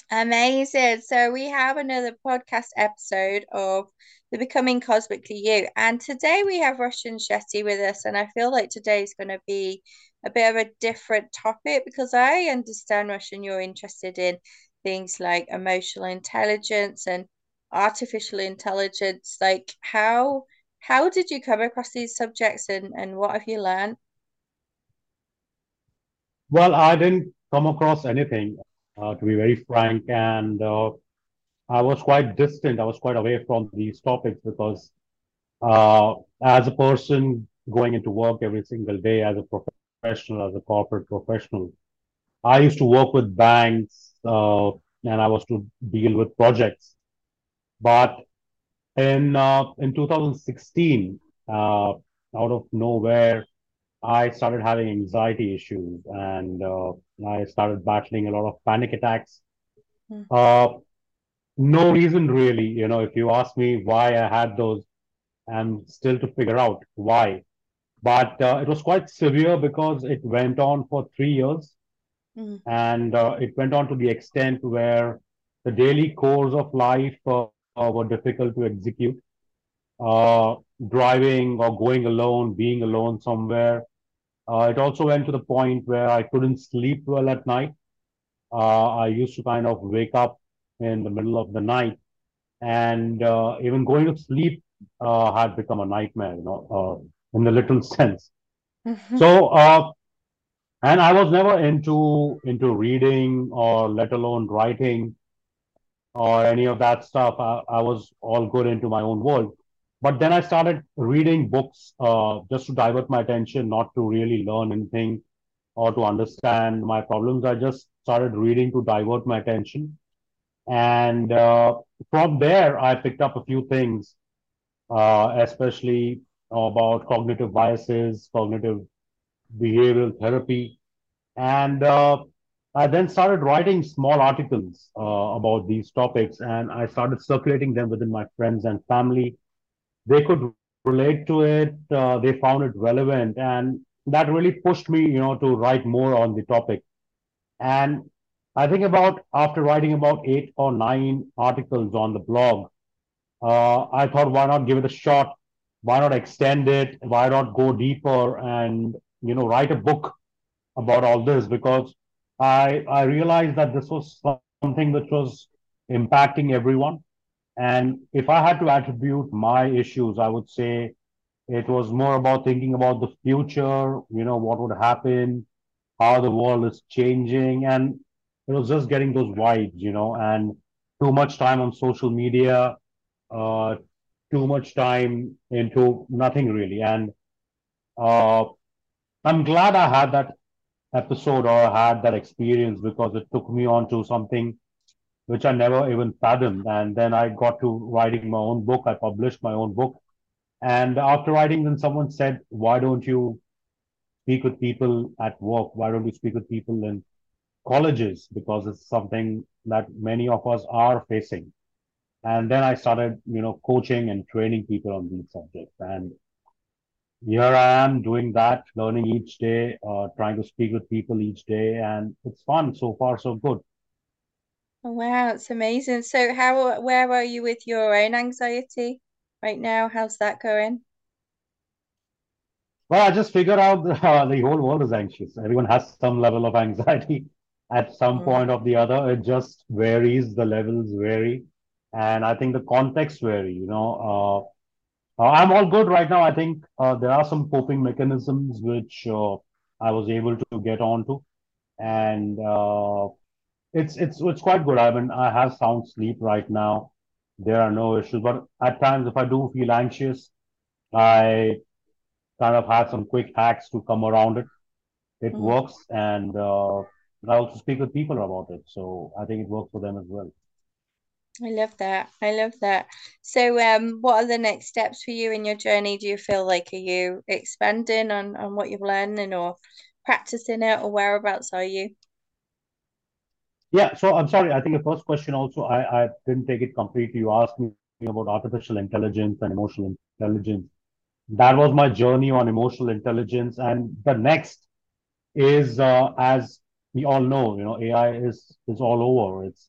Amazing. So we have another podcast episode of the Becoming Cosmically You. And today we have Roshan Shetty with us. And I feel like today is going to be a bit of a different topic because I understand, Roshan, you're interested in things like emotional intelligence and artificial intelligence. Like how did you come across these subjects and what have you learned? Well, I didn't come across anything, to be very frank, and I was quite distant. I was quite away from these topics because, uh, as a person going into work every single day as a professional, as a corporate professional, I used to work with banks, and I was to deal with projects. But in 2016, out of nowhere, I started having anxiety issues and I started battling a lot of panic attacks. Mm. Uh, no reason really, if you ask me why I had those, I'm still to figure out why. But it was quite severe because it went on for 3 years Mm. and it went on to the extent where the daily course of life were difficult to execute. Uh, Driving or going alone, being alone somewhere. It also went to the point where I couldn't sleep well at night. I used to kind of wake up in the middle of the night, and even going to sleep had become a nightmare, in the little sense. So, and I was never into reading or let alone writing or any of that stuff. I was all good into my own world. But then I started reading books just to divert my attention, not to really learn anything or to understand my problems. I just started reading to divert my attention. And from there, I picked up a few things, especially about cognitive biases, cognitive behavioral therapy. And I then started writing small articles about these topics, and I started circulating them within my friends and family. They could relate to it, they found it relevant, and that really pushed me, to write more on the topic. And I think about after writing about 8 or 9 articles on the blog, I thought, why not give it a shot? Why not extend it? Why not go deeper and write a book about all this? Because I realized that this was something which was impacting everyone. And if I had to attribute my issues, I would say it was more about thinking about the future, what would happen, how the world is changing. And it was just getting those vibes, and too much time on social media, uh, too much time into nothing really. And uh, I'm glad I had that episode or had that experience because it took me on to something which I never even fathomed. And then I got to writing my own book. I published my own book. And after writing, then someone said, why don't you speak with people at work? Why don't you speak with people in colleges? Because it's something that many of us are facing. And then I started, coaching and training people on these subjects. And here I am doing that, learning each day, trying to speak with people each day. And it's fun. So far, so good. Wow, it's amazing. So where are you with your own anxiety right now? How's that going? Well, I just figured out the whole world is anxious. Everyone has some level of anxiety at some Mm. point of the other. It just varies. The levels vary. And I think the context vary, I'm all good right now. I think there are some coping mechanisms which I was able to get onto, and it's quite good. I mean, I have sound sleep right now. There are no issues, but at times, if I do feel anxious, I kind of have some quick hacks to come around it. It Mm. works, and I also speak with people about it, so I think it works for them as well. I love that. I love that. So, what are the next steps for you in your journey? Do you feel like are you expanding on what you're learning or practicing it, or whereabouts are you? Yeah, so I'm sorry. I think the first question also, I didn't take it completely. You asked me about artificial intelligence and emotional intelligence. That was my journey on emotional intelligence. And the next is, as we all know, AI is all over. It's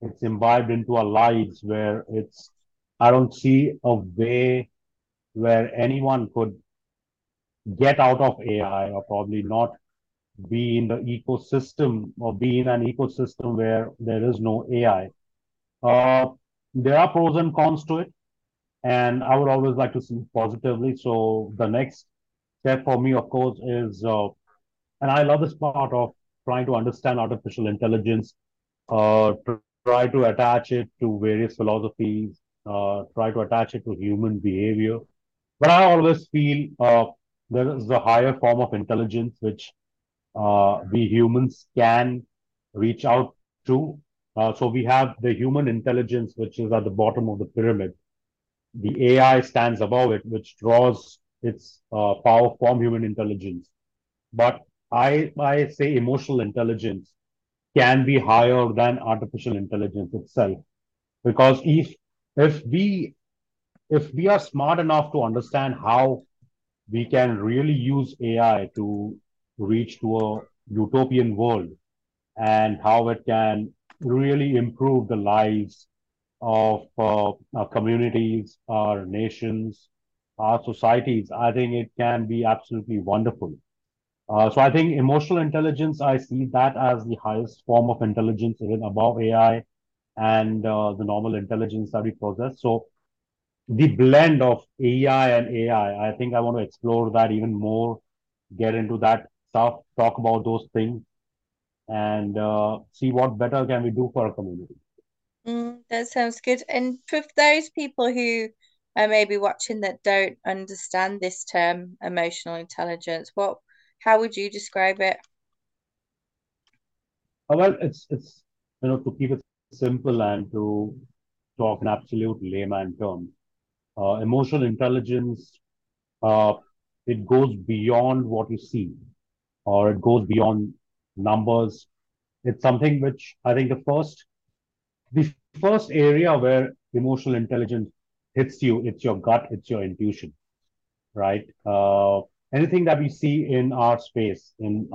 it's imbibed into our lives where I don't see a way where anyone could get out of AI or probably not be in the ecosystem or be in an ecosystem where there is no AI. Uh, there are pros and cons to it, and I would always like to see positively. So the next step for me, of course, is, and I love this part of trying to understand artificial intelligence, try to attach it to various philosophies, try to attach it to human behavior. But I always feel there is a higher form of intelligence which we humans can reach out to. So we have the human intelligence, which is at the bottom of the pyramid. The AI stands above it, which draws its power from human intelligence. But I say emotional intelligence can be higher than artificial intelligence itself. Because if we if we are smart enough to understand how we can really use AI to reach to a utopian world and how it can really improve the lives of our communities, our nations, our societies, I think it can be absolutely wonderful. So I think emotional intelligence, I see that as the highest form of intelligence, even above AI and the normal intelligence that we possess. So the blend of AI and AI, I think I want to explore that even more, get into that stuff, talk about those things, and see what better can we do for our community. That sounds good. And for those people who are maybe watching that don't understand this term, emotional intelligence, how would you describe it? Well, it's to keep it simple and to talk in absolute layman terms. Emotional intelligence, uh, it goes beyond what you see, or it goes beyond numbers. It's something which I think the first area where emotional intelligence hits you, it's your gut, it's your intuition, right? Anything that we see in our space,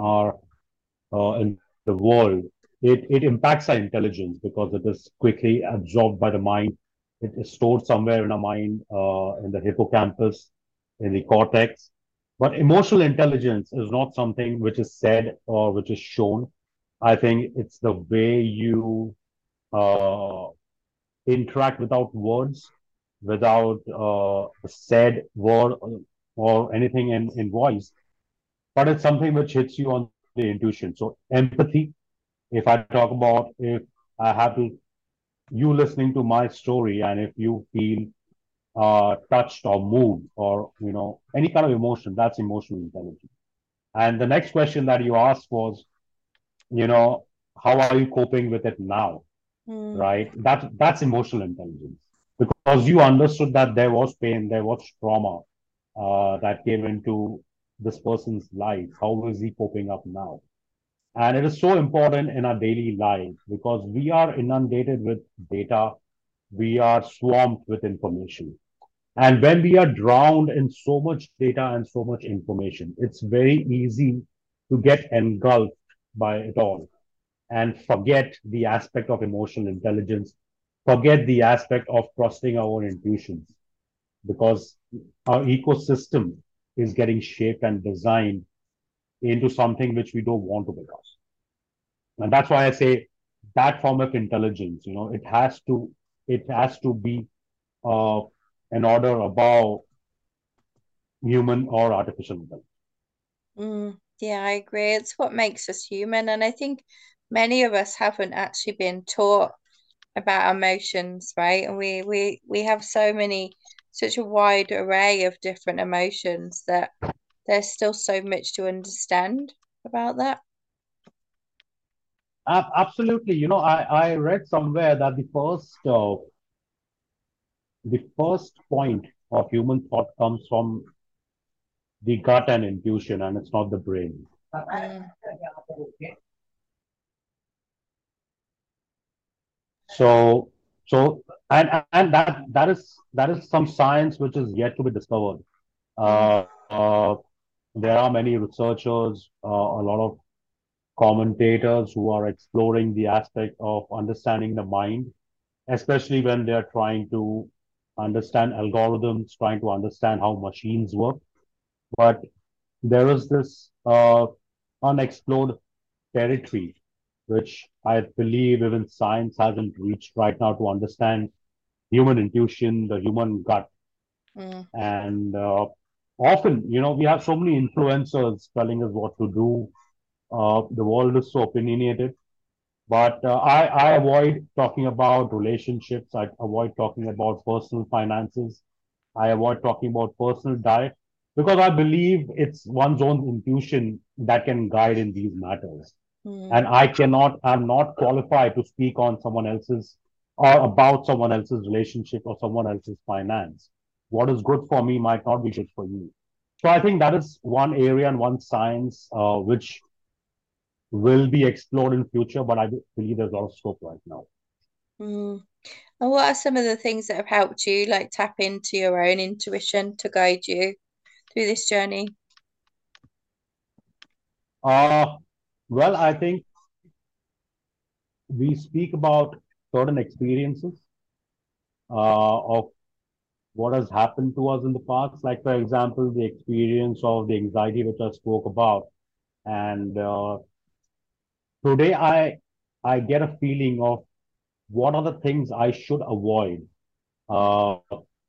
in the world, it impacts our intelligence because it is quickly absorbed by the mind. It is stored somewhere in our mind, in the hippocampus, in the cortex. But emotional intelligence is not something which is said or which is shown. I think it's the way you uh, interact without words, without a said word or anything in voice, but it's something which hits you on the intuition. So empathy, if I talk about if I have to you listening to my story and if you feel touched or moved or any kind of emotion, that's emotional intelligence. And the next question that you asked was, you know, how are you coping with it now? Mm, Right? That's emotional intelligence because you understood that there was pain, there was trauma that came into this person's life. How is he coping up now? And it is so important in our daily life because we are inundated with data, we are swamped with information. And when we are drowned in so much data and so much information, it's very easy to get engulfed by it all and forget the aspect of emotional intelligence, forget the aspect of trusting our own intuitions because our ecosystem is getting shaped and designed into something which we don't want to become. And that's why I say that form of intelligence, it has to be uh, an order above human or artificial intelligence. yeah, I agree. It's what makes us human. And I think many of us haven't actually been taught about emotions, right? And we have such a wide array of different emotions that there's still so much to understand about that. Absolutely. I read somewhere that the first point of human thought comes from the gut and intuition, and it's not the brain. Mm, So, and that is some science which is yet to be discovered. mm, Uh, there are many researchers, a lot of commentators who are exploring the aspect of understanding the mind, especially when they're trying to understand algorithms, trying to understand how machines work. But there is this unexplored territory, which I believe even science hasn't reached right now to understand human intuition, the human gut. Mm, And often, we have so many influencers telling us what to do. The world is so opinionated. But I avoid talking about relationships. I avoid talking about personal finances. I avoid talking about personal diet because I believe it's one's own intuition that can guide in these matters. mm, And I'm not qualified to speak on someone else's or about someone else's relationship or someone else's finance. What is good for me might not be good for you. So I think that is one area and one science which will be explored in future, but I believe there's a lot of scope right now. mm. And what are some of the things that have helped you like tap into your own intuition to guide you through this journey? Uh, well, I think we speak about certain experiences of what has happened to us in the past. Like, for example, the experience of the anxiety which I spoke about. And today I get a feeling of what are the things I should avoid, uh,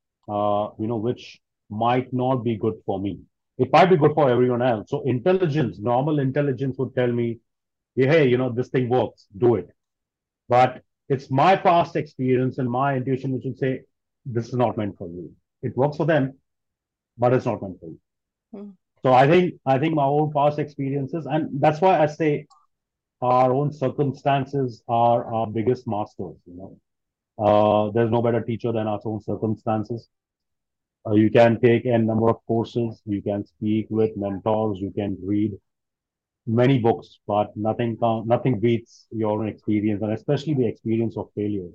which might not be good for me. It might be good for everyone else. So intelligence, normal intelligence would tell me, hey, this thing works, do it. But it's my past experience and my intuition which would say, this is not meant for you. It works for them, but it's not meant for you. Mm, So I think my own past experiences, and that's why I say our own circumstances are our biggest masters. There's no better teacher than our own circumstances. You can take a number of courses, you can speak with mentors, you can read many books, but nothing beats your own experience, and especially the experience of failure.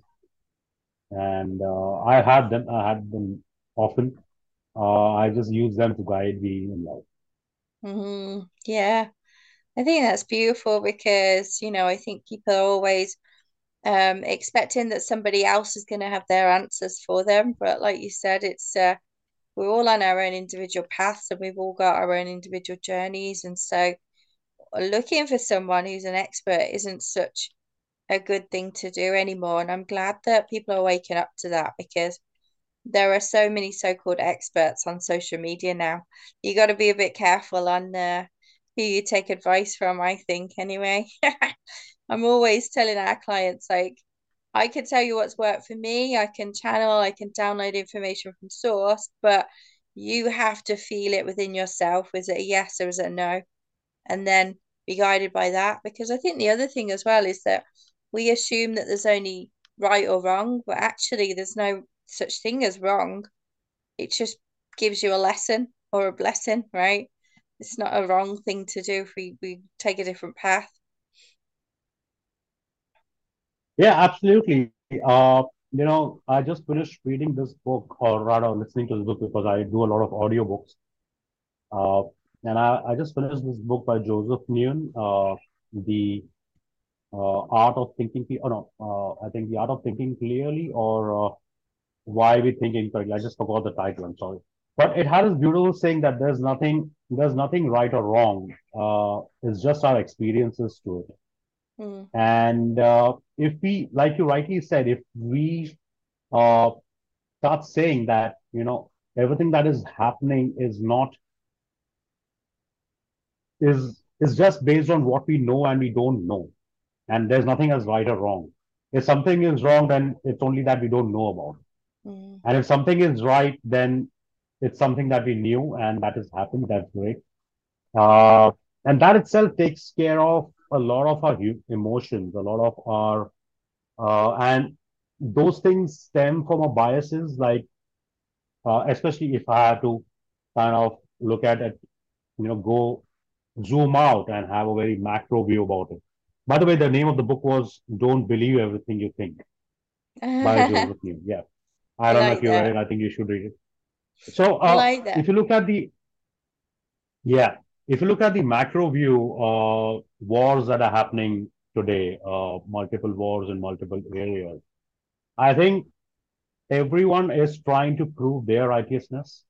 And I had them often. I just use them to guide me in life. Yeah, I think that's beautiful because, I think people are always expecting that somebody else is going to have their answers for them. But like you said, it's we're all on our own individual paths and we've all got our own individual journeys. And so looking for someone who's an expert isn't such a good thing to do anymore. And I'm glad that people are waking up to that because there are so many so-called experts on social media now. You got to be a bit careful on who you take advice from, I think, anyway. I'm always telling our clients, like, I can tell you what's worked for me. I can download information from source, but you have to feel it within yourself. Is it a yes or is it a no? And then be guided by that. Because I think the other thing as well is that we assume that there's only right or wrong, but actually there's no such thing as wrong. It just gives you a lesson or a blessing, right? It's not a wrong thing to do if we take a different path. Yeah, absolutely. I just finished reading this book, or rather listening to this book because I do a lot of audiobooks. Uh, and I just finished this book by Joseph Nguyen, the Art of Thinking, oh no, I think The Art of Thinking Clearly, or Why We Think Incorrectly. I just forgot the title, I'm sorry. But it had this beautiful saying that there's nothing right or wrong. It's just our experiences to it. Mm, And if we, like you rightly said, if we uh, start saying that, everything that is happening is just based on what we know and we don't know. And there's nothing as right or wrong. If something is wrong, then it's only that we don't know about it. mm, And if something is right, then it's something that we knew and that has happened. That's great. Uh, and that itself takes care of a lot of our emotions, a lot of our, and those things stem from our biases, like, especially if I have to kind of look at it, go zoom out and have a very macro view about it. By the way, the name of the book was Don't Believe Everything You Think by mm. Joseph New. Yeah. I I don't know if like you read that. it. I think you should read it. So, I like that. if you look at the, yeah, if you look at the macro view, wars that are happening today, multiple wars in multiple areas, I think everyone is trying to prove their righteousness,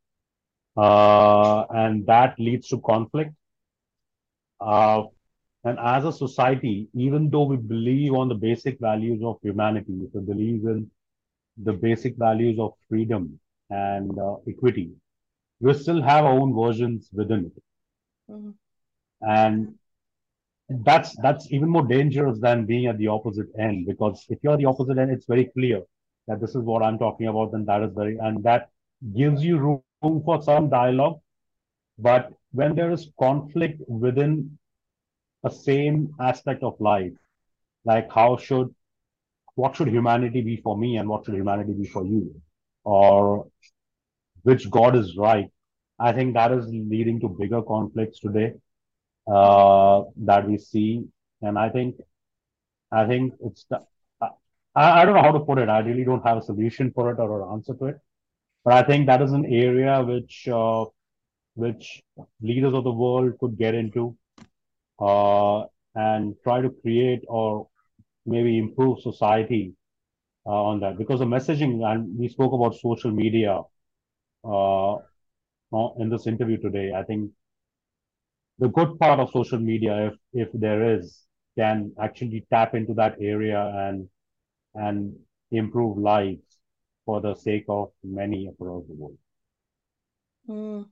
and that leads to conflict. Uh, and as a society, even though we believe on the basic values of humanity, if we believe in the basic values of freedom and equity, we still have our own versions within it. Mhm. And that's even more dangerous than being at the opposite end, because if you're the opposite end, it's very clear that this is what I'm talking about, then that is very, and that gives you room for some dialogue. But when there is conflict within a same aspect of life, like what should humanity be for me and what should humanity be for you, or which God is right, I think that is leading to bigger conflicts today, that we see. And I think it's I don't know how to put it. I really don't have a solution for it or an answer to it. But I think that is an area which leaders of the world could get into, uh, and try to create or maybe improve society, on that. Because the messaging, and we spoke about social media, uh, in this interview today. I think the good part of social media, if there is, can actually tap into that area and improve lives for the sake of many across the world. Mm.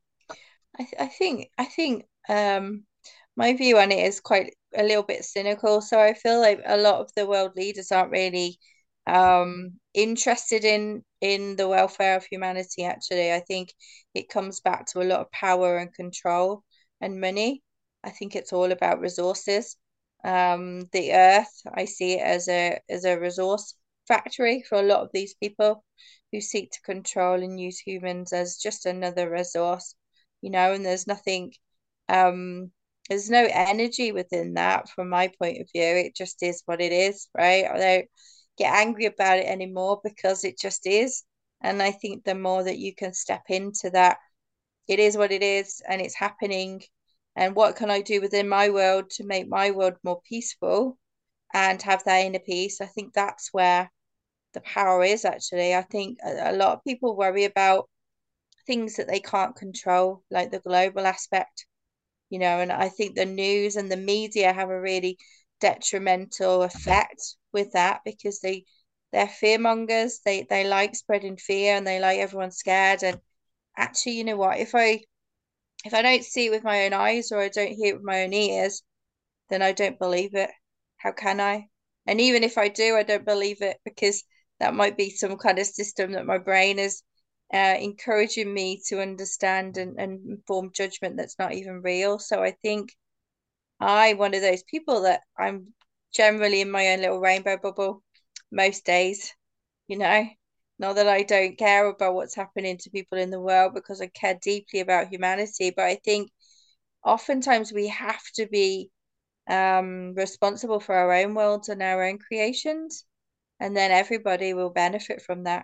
I think my view on it is quite a little bit cynical. So I feel like a lot of the world leaders aren't really interested in the welfare of humanity, actually. I think it comes back to a lot of power and control and money. I think it's all about resources. The earth, I see it as a resource factory for a lot of these people who seek to control and use humans as just another resource, and um, there's no energy within that from my point of view. It just is what it is, right? I don't get angry about it anymore because it just is. And I think the more that you can step into that, it is what it is and it's happening. And what can I do within my world to make my world more peaceful and have that inner peace? I think that's where the power is actually. I think a lot of people worry about things that they can't control, like the global aspect, and I think the news and the media have a really detrimental effect with that because they're fear mongers. They like spreading fear and they like everyone scared. And actually, you know what? If I don't see it with my own eyes or I don't hear it with my own ears, then I don't believe it. How can I? And even if I do, I don't believe it because that might be some kind of system that my brain is encouraging me to understand and form judgment that's not even real. So I think one of those people that I'm generally in my own little rainbow bubble most days, you know. Not that I don't care about what's happening to people in the world because I care deeply about humanity, but I think oftentimes we have to be responsible for our own worlds and our own creations, and then everybody will benefit from that.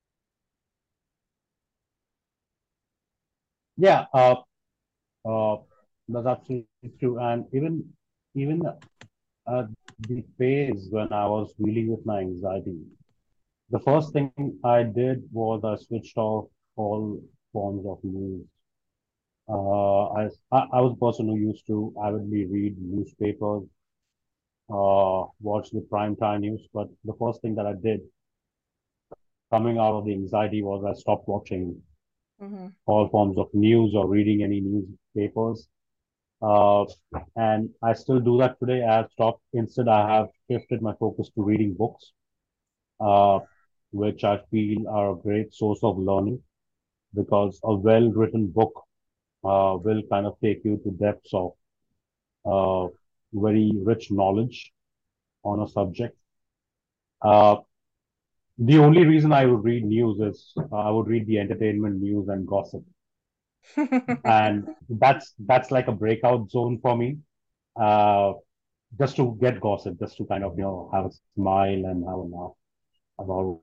Yeah, uh, that's absolutely true. And even the phase when I was dealing with my anxiety, the first thing I did was I switched off all forms of news. I was a person who used to avidly read newspapers, watch the prime time news. But the first thing that I did coming out of the anxiety was I stopped watching Hmm. all forms of news or reading any newspapers. Uh, and I still do that today. I have stopped. Instead, I have shifted my focus to reading books, uh, which I feel are a great source of learning, because a well-written book will kind of take you to depths of uh, very rich knowledge on a subject. Uh, the only reason I would read news is I would read the entertainment news and gossip, and that's like a breakout zone for me. Uh, just to get gossip, just to kind of have a smile and have a laugh about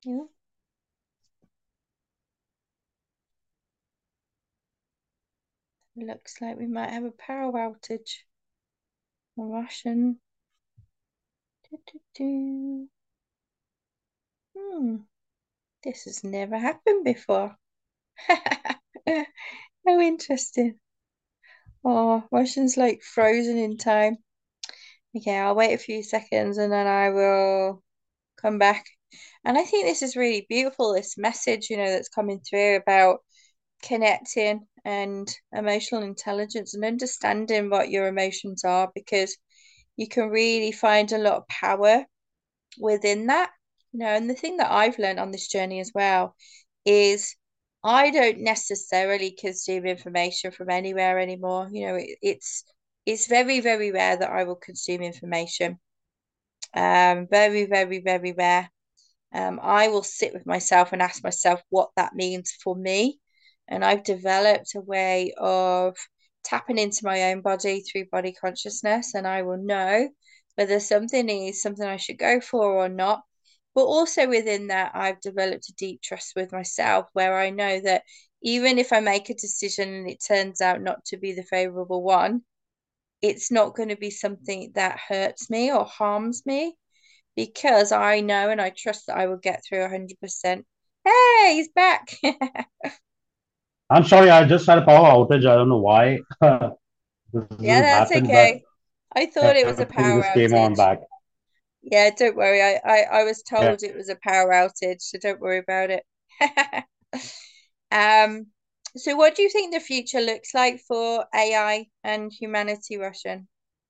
Yeah. Looks like we might have a power outage. Russian. Do, do, do. Hmm. This has never happened before. How interesting. Oh, Russian's like frozen in time. Okay, I'll wait a few seconds and then I will come back. And I think this is really beautiful, this message, that's coming through about connecting and emotional intelligence and understanding what your emotions are, because you can really find a lot of power within that. And the thing that I've learned on this journey as well is I don't necessarily consume information from anywhere anymore. It's very, very rare that I will consume information. Very, very, very rare. I will sit with myself and ask myself what that means for me. And I've developed a way of tapping into my own body through body consciousness, and I will know whether something is something I should go for or not. But also within that, I've developed a deep trust with myself where I know that even if I make a decision and it turns out not to be the favorable one, it's not going to be something that hurts me or harms me, because I know and I trust that I will get through 100%. Hey, he's back. I'm sorry, I just had a power outage. I don't know why this Yeah, has that's happened, but okay. I thought it was a everything power just came on outage. back. Yeah, don't worry. I was Yeah. told it was a power outage, so don't worry about it. Um, so what do you think the future looks like for AI and humanity, Russian?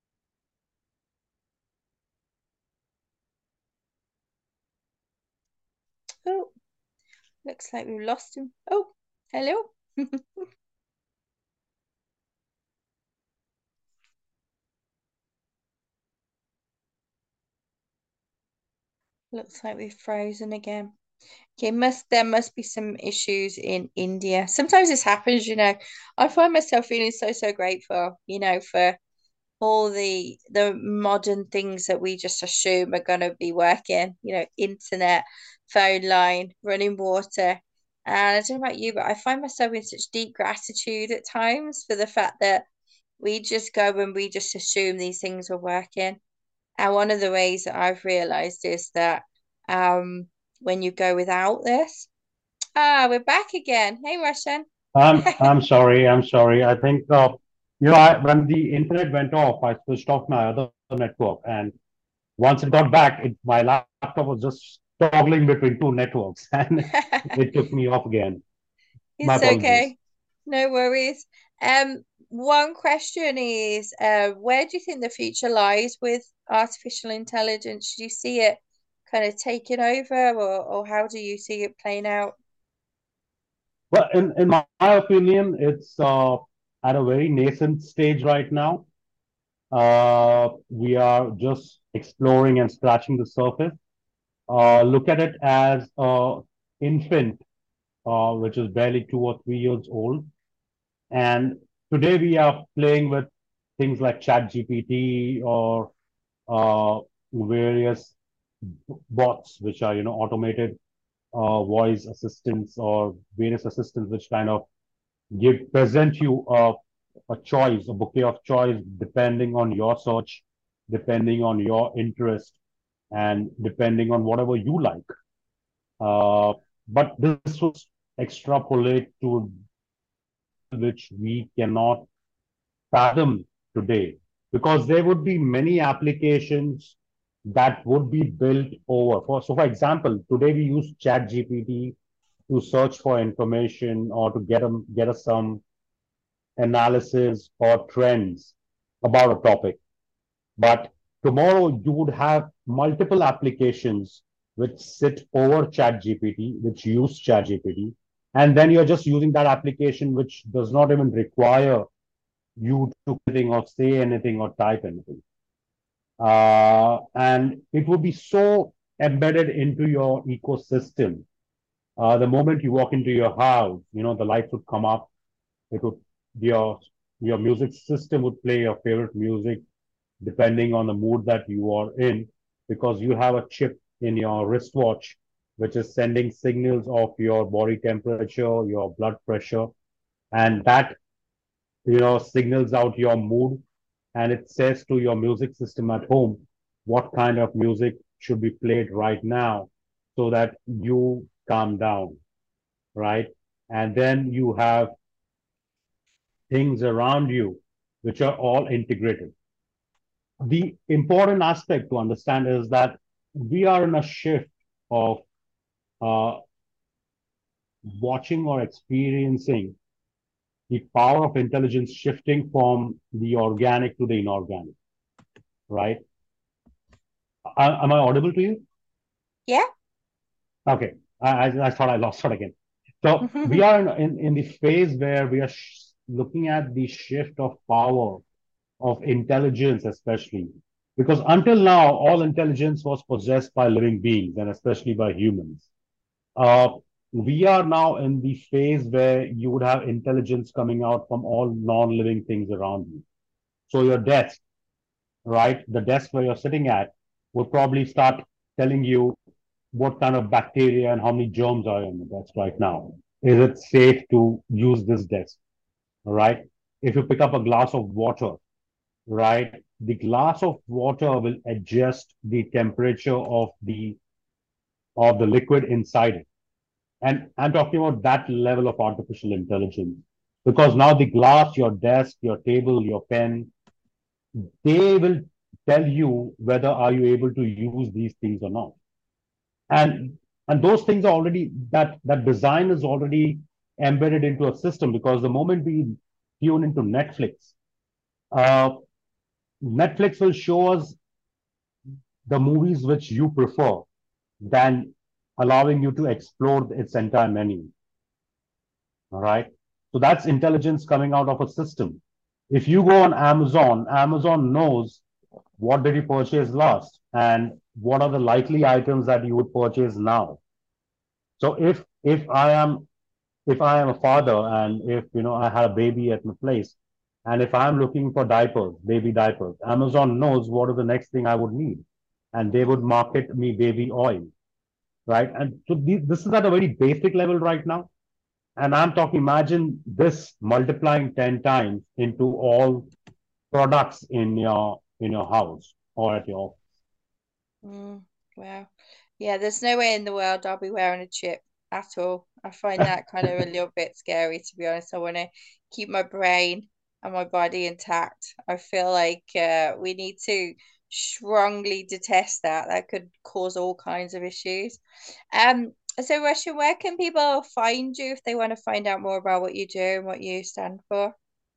Oh, looks like we've lost him. Oh, hello. Looks like we've frozen again. Okay, there must be some issues in India. Sometimes this happens, I find myself feeling so, so grateful, for all the modern things that we just assume are gonna be working, internet, phone line, running water. And I don't know about you, but I find myself in such deep gratitude at times for the fact that we just go and we just assume these things are working. And one of the ways that I've realized is that um when you go without this. We're back again. Hey, Russian. I'm sorry. I'm sorry. I think when the internet went off, I switched off my other network, and once it got back, my laptop was just toggling between two networks, and it took me off again. My It's apologies. okay. No worries. One question is, where do you think the future lies with artificial intelligence? Do you see it kind of taking over, or how do you see it playing out? Well, in my opinion, it's at a very nascent stage right now. We are just exploring and scratching the surface. Look at it as a infant, which is barely 2 or 3 years old. And today we are playing with things like ChatGPT or various bots, which are, automated voice assistants or various assistants, which kind of present you a choice, a bouquet of choice, depending on your search, depending on your interest, and depending on whatever you like. Uh, but this was extrapolate to which we cannot fathom today, because there would be many applications that would be built over. For example, today we use ChatGPT to search for information or to get us some analysis or trends about a topic. But tomorrow you would have multiple applications which sit over ChatGPT, which use ChatGPT, and then you're just using that application which does not even require you to anything or say anything or type anything. And it would be so embedded into your ecosystem. The moment you walk into your house, the lights would come up. It would your your music system would play your favorite music depending on the mood that you are in, because you have a chip in your wristwatch which is sending signals of your body temperature, your blood pressure, and that signals out your mood, and it says to your music system at home what kind of music should be played right now so that you calm down, right? And then you have things around you which are all integrated. The important aspect to understand is that we are in a shift of uh, watching or experiencing the power of intelligence shifting from the organic to the inorganic, right? Am I audible to you? Yeah. Okay. I thought I lost it again. So we are in the phase where we are looking at the shift of power of intelligence, especially because until now, all intelligence was possessed by living beings and especially by humans. Uh, we are now in the phase where you would have intelligence coming out from all non-living things around you. So your desk, right? The desk where you're sitting at will probably start telling you what kind of bacteria and how many germs are in the desk right now. Is it safe to use this desk? Right? If you pick up a glass of water, right, the glass of water will adjust the temperature of the liquid inside it. And I'm talking about that level of artificial intelligence. Because now the glass, your desk, your table, your pen, they will tell you whether are you able to use these things or not. And and those things are already that design is already embedded into a system because the moment we tune into Netflix, uh, Netflix will show us the movies which you prefer than allowing you to explore its entire menu. All right. So that's intelligence coming out of a system. If you go on Amazon, Amazon knows what did you purchase last and what are the likely items that you would purchase now. So if I am a father and if I had a baby at my place, and if I'm looking for diapers, baby diapers, Amazon knows what is the next thing I would need, and they would market me baby oil, right? And so this is at a very basic level right now. And I'm talking, imagine this multiplying 10 times into all products in your house or at your office. Mm, wow. Yeah, there's no way in the world I'll be wearing a chip at all. I find that kind of a little bit scary, to be honest. I want to keep my brain and my body intact. I feel like we need to strongly detest that. That could cause all kinds of issues. So Russian, where can people find you if they want to find out more about what you do and what you stand for?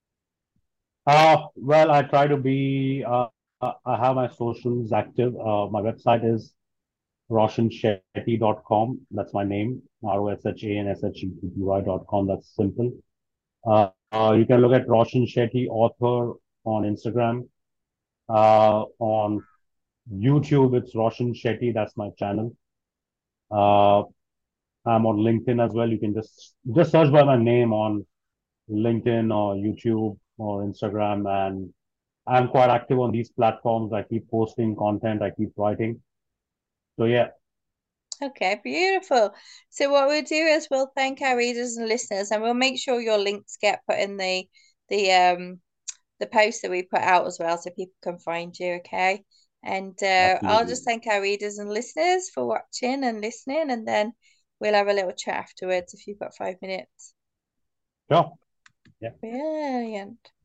Well, I try to be, I have my socials active. My website is roshanshetty.com. That's my name, ROSHANSHETTY.com. That's simple. You can look at Roshan Shetty, author, on Instagram. On YouTube, it's Roshan Shetty. That's my channel. Uh, I'm on LinkedIn as well. You can just search by my name on LinkedIn or YouTube or Instagram, and I'm quite active on these platforms. I keep posting content. I keep writing. So yeah, Okay, beautiful. So what we'll do is we'll thank our readers and listeners, and we'll make sure your links get put in the the post that we put out as well, so people can find you. Okay, and I'll absolutely. just thank our readers and listeners for watching and listening, and then we'll have a little chat afterwards if you've got 5 minutes. Sure. Yeah. Brilliant.